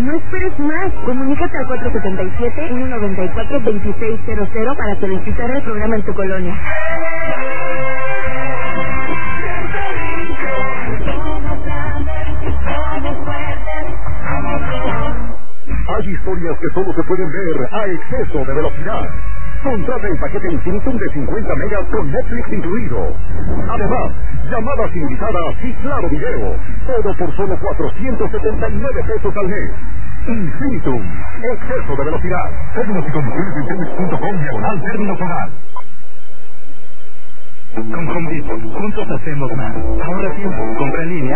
No esperes más. Comunícate al 477-194-2600 para solicitar el programa en tu colonia. Hay historias que solo se pueden ver a exceso de velocidad. Contrata el paquete Infinitum de 50 megas con Netflix incluido. Además, llamadas ilimitadas y claro video. Todo por solo 479 pesos al mes. Infinitum. Exceso de velocidad. Términos y condiciones en Telmex.com/términos hogar. Con Home Depot, juntos hacemos más. Ahorra tiempo, compra en línea